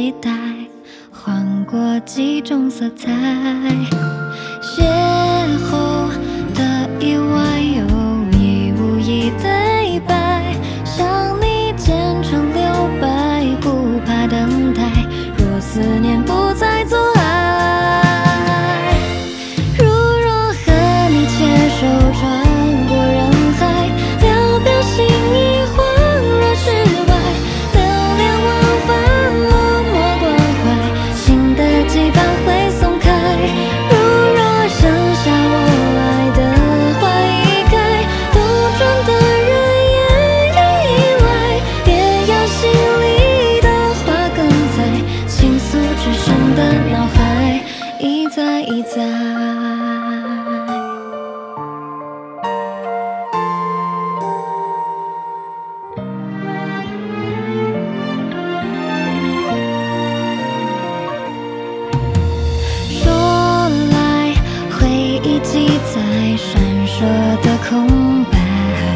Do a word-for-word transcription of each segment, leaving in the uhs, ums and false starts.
期待，换过几种色彩。邂逅的意外有意无意对白，向你虔诚留白，不怕等待。若思念不再阻碍，如若和你牵手穿过人海，聊表心意恍若释怀，流连忘返落寞关怀，心的羁绊会松开。如若剩下我爱的花已开，兜转的人也有依赖，别要心里的话更在，倾诉只剩的脑海一再一再。说来回忆记载闪烁的空白，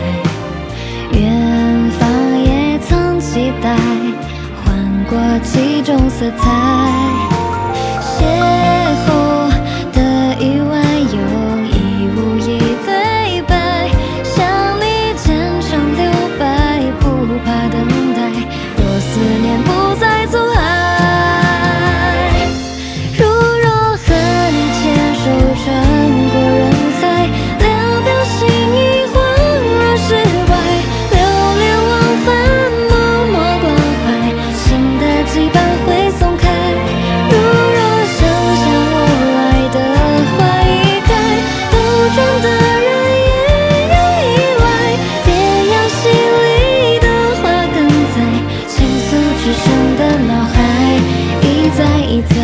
远方也曾期待，换过几种色彩。邂逅的意外有意无意对白，向你虔诚留白，不怕等待。若思念不再阻碍，如若和你牵手穿过人海，聊表心意恍若释怀，流连忘返默默关怀，心的羁绊会松开。如若剩下我爱的花已开，兜转的人也有依赖，别要心里的话更在，倾诉只剩的脑海一再一再。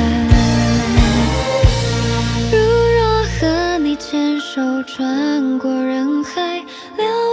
如若和你牵手穿过人海，聊